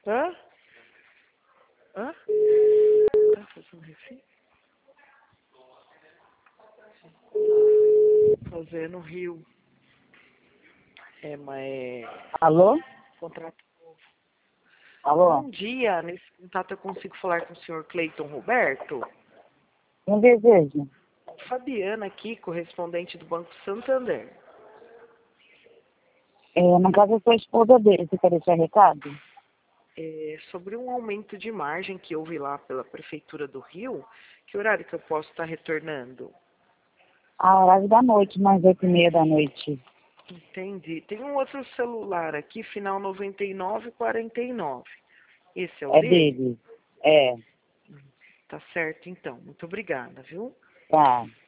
Hã? Hã? Tá fazendo refil? Fazendo rio. É, mas Alô? contrato. Alô? Bom dia, nesse contato eu consigo falar com o senhor Cleiton Roberto? Um desejo. Fabiana aqui, correspondente do Banco Santander. No caso, eu sou a esposa dele. Você quer deixar recado? É, sobre um aumento de margem que houve lá pela Prefeitura do Rio, que horário que eu posso estar retornando? A horário da noite, mais 8h30 da noite. Entendi. Tem um outro celular aqui, final 9949. Esse é o É dele? dele. É. Tá certo, então. Muito obrigada, viu? Tá.